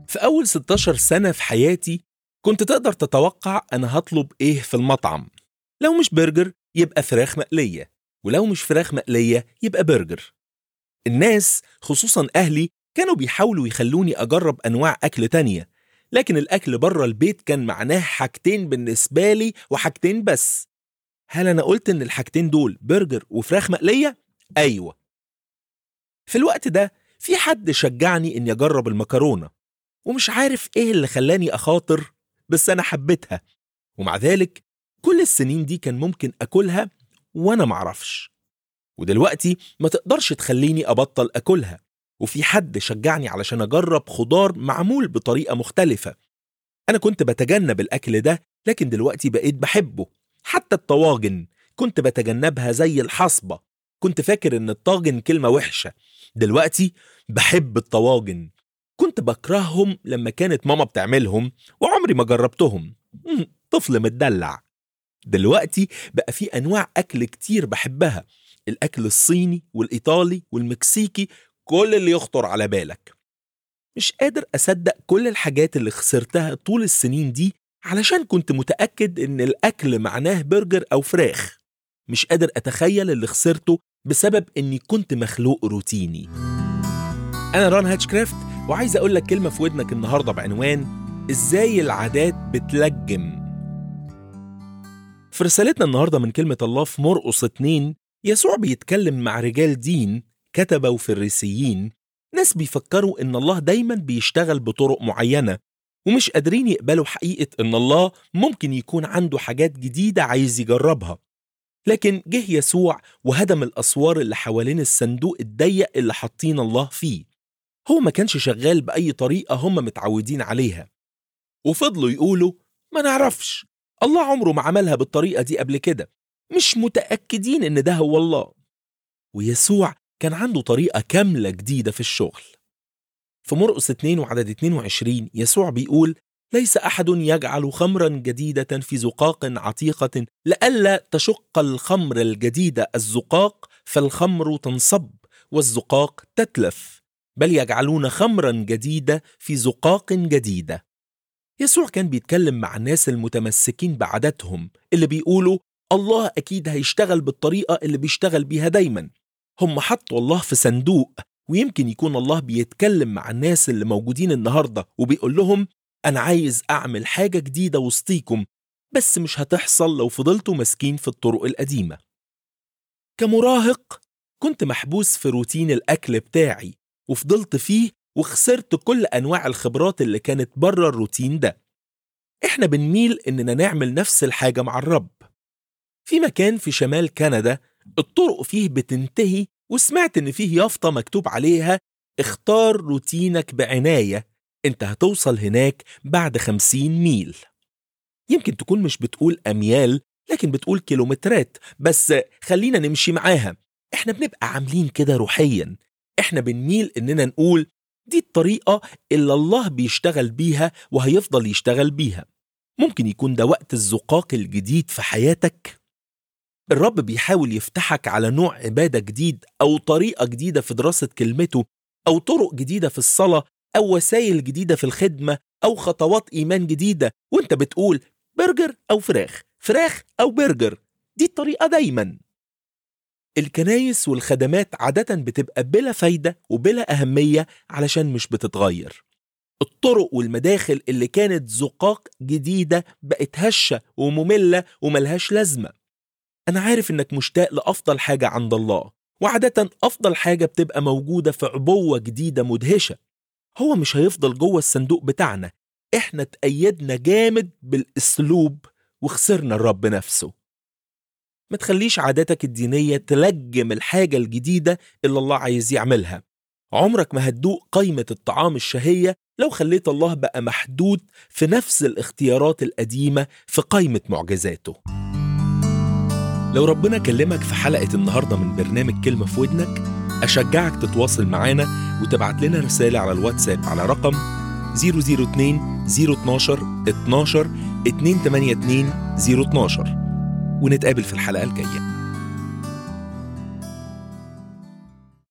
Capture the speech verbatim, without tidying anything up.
في أول ستاشر سنة في حياتي كنت تقدر تتوقع أنا هطلب إيه في المطعم. لو مش برجر يبقى فراخ مقلية، ولو مش فراخ مقلية يبقى برجر. الناس خصوصا أهلي كانوا بيحاولوا يخلوني أجرب أنواع أكل تانية، لكن الأكل بره البيت كان معناه حاجتين بالنسبة لي وحاجتين بس. هل أنا قلت إن الحاجتين دول برجر وفراخ مقلية؟ أيوة. في الوقت ده في حد شجعني إني أجرب المكرونة، ومش عارف إيه اللي خلاني أخاطر، بس أنا حبيتها. ومع ذلك كل السنين دي كان ممكن أكلها وأنا معرفش، ودلوقتي ما تقدرش تخليني أبطل أكلها. وفي حد شجعني علشان أجرب خضار معمول بطريقة مختلفة. أنا كنت بتجنب الأكل ده، لكن دلوقتي بقيت بحبه. حتى الطواجن كنت بتجنبها زي الحصبة. كنت فاكر إن الطاجن كلمة وحشة، دلوقتي بحب الطواجن. كنت بكرههم لما كانت ماما بتعملهم وعمري ما جربتهم، طفل متدلع. دلوقتي بقى في أنواع أكل كتير بحبها، الأكل الصيني والإيطالي والمكسيكي، كل اللي يخطر على بالك. مش قادر أصدق كل الحاجات اللي خسرتها طول السنين دي علشان كنت متأكد إن الأكل معناه برجر أو فراخ. مش قادر أتخيل اللي خسرته بسبب إني كنت مخلوق روتيني. أنا ران هاتشكرافت، وعايز أقول لك كلمة في ودنك النهاردة بعنوان إزاي العادات بتلجم. في رسالتنا النهاردة من كلمة الله في مرقس اتنين، يسوع بيتكلم مع رجال دين، كتبة وفريسيين، ناس بيفكروا إن الله دايما بيشتغل بطرق معينة، ومش قادرين يقبلوا حقيقة إن الله ممكن يكون عنده حاجات جديدة عايز يجربها. لكن جه يسوع وهدم الأسوار اللي حوالين الصندوق الضيق اللي حاطين الله فيه. هو ما كانش شغال بأي طريقة هم متعودين عليها، وفضلوا يقولوا ما نعرفش، الله عمره ما عملها بالطريقة دي قبل كده، مش متأكدين إن ده هو الله. ويسوع كان عنده طريقة كاملة جديدة في الشغل. في مرقس اتنين وعدد اتنين وعشرين يسوع بيقول: ليس أحد يجعل خمرا جديدة في زقاق عتيقة لئلا تشق الخمر الجديدة الزقاق فالخمر تنصب والزقاق تتلف، بل يجعلون خمرا جديدة في زقاق جديدة. يسوع كان بيتكلم مع الناس المتمسكين بعاداتهم اللي بيقولوا الله أكيد هيشتغل بالطريقة اللي بيشتغل بيها دايما. هم حطوا الله في صندوق، ويمكن يكون الله بيتكلم مع الناس اللي موجودين النهاردة وبيقول لهم أنا عايز أعمل حاجة جديدة وسطيكم، بس مش هتحصل لو فضلتوا ماسكين في الطرق القديمة. كمراهق كنت محبوس في روتين الأكل بتاعي، وفضلت فيه وخسرت كل أنواع الخبرات اللي كانت بره الروتين ده. إحنا بنميل إننا نعمل نفس الحاجة مع الرب. في مكان في شمال كندا الطرق فيه بتنتهي، وسمعت إن فيه يافطة مكتوب عليها اختار روتينك بعناية، انت هتوصل هناك بعد خمسين ميل. يمكن تكون مش بتقول أميال، لكن بتقول كيلومترات، بس خلينا نمشي معاها. احنا بنبقى عاملين كده روحيا، احنا بنميل اننا نقول دي الطريقة اللي الله بيشتغل بيها وهيفضل يشتغل بيها. ممكن يكون ده وقت الزقاق الجديد في حياتك. الرب بيحاول يفتحك على نوع عبادة جديد، أو طريقة جديدة في دراسة كلمته، أو طرق جديدة في الصلاة، أو وسائل جديدة في الخدمة، أو خطوات إيمان جديدة، وانت بتقول برجر أو فراخ، فراخ أو برجر، دي الطريقة دايما. الكنايس والخدمات عادة بتبقى بلا فايدة وبلا أهمية علشان مش بتتغير. الطرق والمداخل اللي كانت زقاق جديدة بقت هشة ومملة وملهاش لازمة. أنا عارف إنك مشتاق لأفضل حاجة عند الله، وعادة أفضل حاجة بتبقى موجودة في عبوة جديدة مدهشة. هو مش هيفضل جوه الصندوق بتاعنا، إحنا تأيدنا جامد بالأسلوب وخسرنا الرب نفسه. ما تخليش عاداتك الدينية تلجم الحاجة الجديدة اللي الله عايز يعملها. عمرك ما هتدوق قيمة الطعام الشهية لو خليت الله بقى محدود في نفس الاختيارات القديمة في قيمة معجزاته. لو ربنا كلمك في حلقة النهاردة من برنامج كلمة في ودنك، أشجعك تتواصل معانا وتبعت لنا رسالة على الواتساب على رقم صفر صفر اتنين صفر اتناشر اتناشر اتنين تمانية اتنين صفر اتناشر، ونتقابل في الحلقة الجاية.